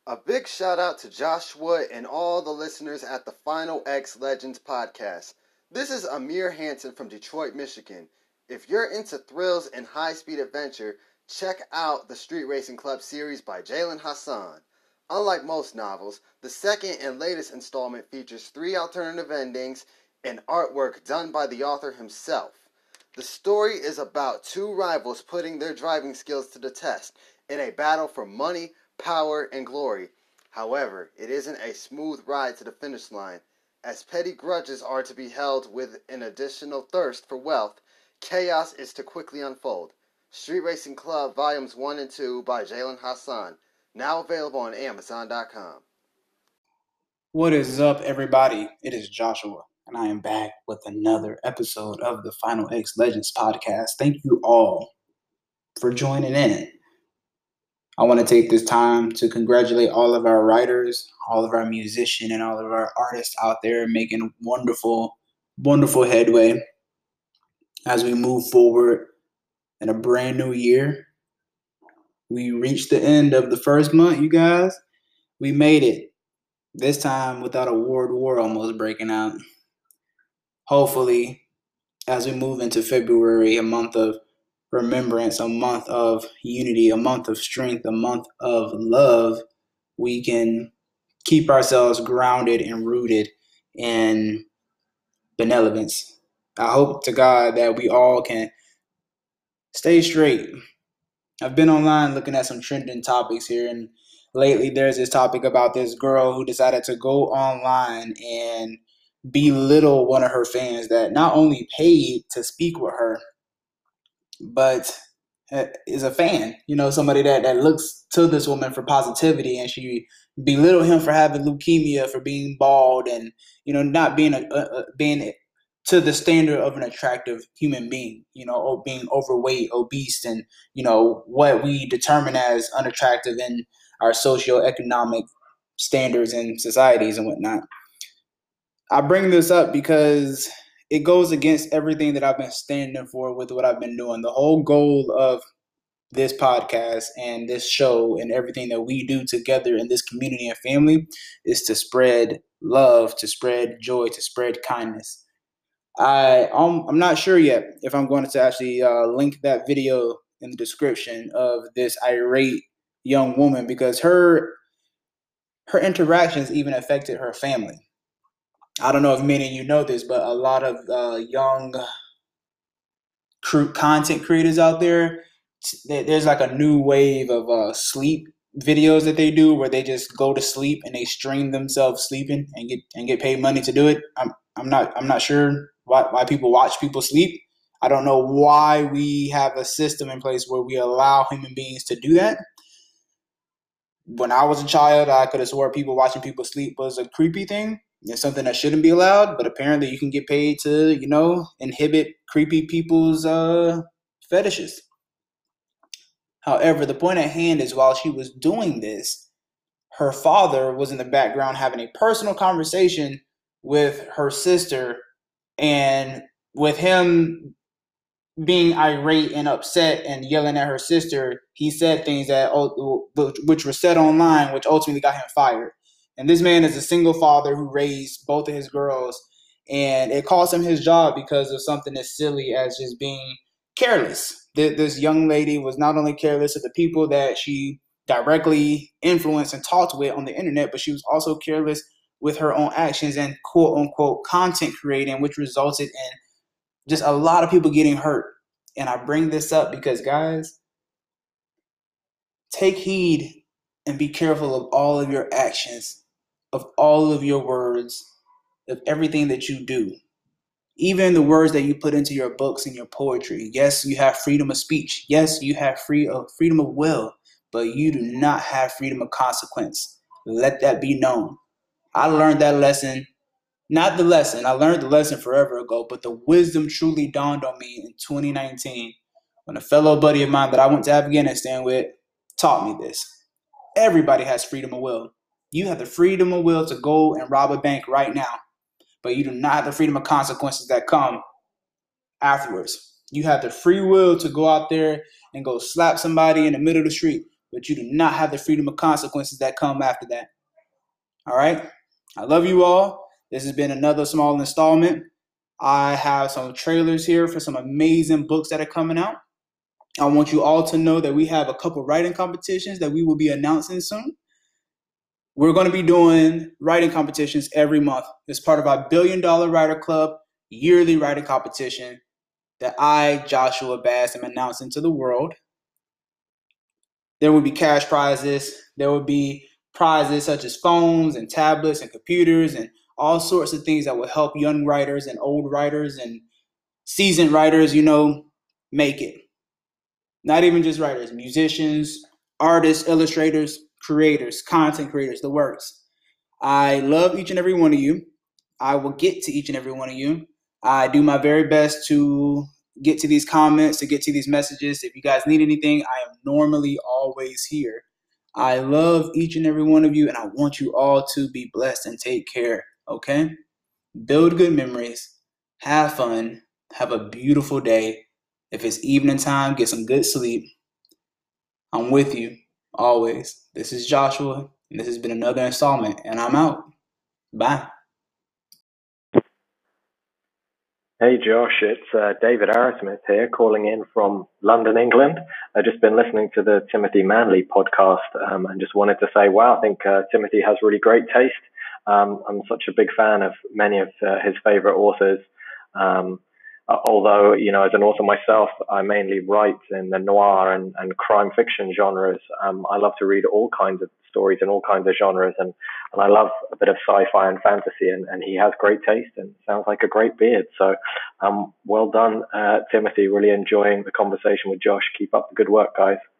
A big shout out to Joshua and all the listeners at the Final X Legends podcast. This is Amir Hansen from Detroit, Michigan. If you're into thrills and high-speed adventure, check out the Street Racing Club series by Jalen Hassan. Unlike most novels, the second and latest installment features 3 alternative endings and artwork done by the author himself. The story is about 2 rivals putting their driving skills to the test in a battle for money, power, and glory. However, it isn't a smooth ride to the finish line. As petty grudges are to be held with an additional thirst for wealth, chaos is to quickly unfold. Street Racing Club Volumes 1 and 2 by Jalen Hassan, now available on Amazon.com. What is up, everybody? It is Joshua, and I am back with another episode of the Final X Legends podcast. Thank you all for joining in. I want to take this time to congratulate all of our writers, all of our musicians, and all of our artists out there making wonderful, wonderful headway as we move forward in a brand new year. We reached the end of the first month, you guys. We made it. This time without a world war almost breaking out. Hopefully, as we move into February, a month of remembrance, a month of unity, a month of strength, a month of love, we can keep ourselves grounded and rooted in benevolence. I hope to God that we all can stay straight. I've been online looking at some trending topics here, and lately there's this topic about this girl who decided to go online and belittle one of her fans that not only paid to speak with her, but is a fan, somebody that looks to this woman for positivity, and she belittled him for having leukemia, for being bald, and not being being to the standard of an attractive human being, or being overweight, obese, and what we determine as unattractive in our socioeconomic standards and societies and whatnot. I bring this up because it goes against everything that I've been standing for with what I've been doing. The whole goal of this podcast and this show and everything that we do together in this community and family is to spread love, to spread joy, to spread kindness. I'm not sure yet if I'm going to actually link that video in the description of this irate young woman, because her interactions even affected her family. I don't know if many of you know this, but a lot of young content creators out there, there's like a new wave of sleep videos that they do where they just go to sleep and they stream themselves sleeping and get paid money to do it. I'm not sure why people watch people sleep. I don't know why we have a system in place where we allow human beings to do that. When I was a child, I could have swore people watching people sleep was a creepy thing. It's something that shouldn't be allowed, but apparently you can get paid to, inhibit creepy people's fetishes. However, the point at hand is while she was doing this, her father was in the background having a personal conversation with her sister, and with him being irate and upset and yelling at her sister, he said things which were said online, which ultimately got him fired. And this man is a single father who raised both of his girls, and it cost him his job because of something as silly as just being careless. This young lady was not only careless of the people that she directly influenced and talked with on the internet, but she was also careless with her own actions and quote unquote content creating, which resulted in just a lot of people getting hurt. And I bring this up because, guys, take heed and be careful of all of your actions, of all of your words, of everything that you do. Even the words that you put into your books and your poetry. Yes, you have freedom of speech. Yes, you have freedom of will, but you do not have freedom of consequence. Let that be known. I learned that lesson. Not the lesson. I learned the lesson forever ago, but the wisdom truly dawned on me in 2019 when a fellow buddy of mine that I went to Afghanistan with taught me this. Everybody has freedom of will. You have the freedom of will to go and rob a bank right now, but you do not have the freedom of consequences that come afterwards. You have the free will to go out there and go slap somebody in the middle of the street, but you do not have the freedom of consequences that come after that. All right? I love you all. This has been another small installment. I have some trailers here for some amazing books that are coming out. I want you all to know that we have a couple writing competitions that we will be announcing soon. We're going to be doing writing competitions every month. It's part of our $1 Billion Writer Club yearly writing competition that I, Joshua Bass, am announcing to the world. There will be cash prizes. There will be prizes such as phones and tablets and computers and all sorts of things that will help young writers and old writers and seasoned writers, make it. Not even just writers, musicians, artists, illustrators, creators, content creators, the works. I love each and every one of you. I will get to each and every one of you. I do my very best to get to these comments, to get to these messages. If you guys need anything, I am normally always here. I love each and every one of you, and I want you all to be blessed and take care, okay? Build good memories. Have fun. Have a beautiful day. If it's evening time, get some good sleep. I'm with you always. This is Joshua, and this has been another installment, and I'm out. Bye. Hey Josh, it's David Arrowsmith here, calling in from London, England. I've just been listening to the Timothy Manley podcast and just wanted to say, wow, I think Timothy has really great taste. I'm such a big fan of many of his favorite authors. Although, as an author myself, I mainly write in the noir and crime fiction genres. I love to read all kinds of stories in all kinds of genres, and I love a bit of sci-fi and fantasy, and he has great taste and sounds like a great beard. So well done, Timothy. Really enjoying the conversation with Josh. Keep up the good work, guys.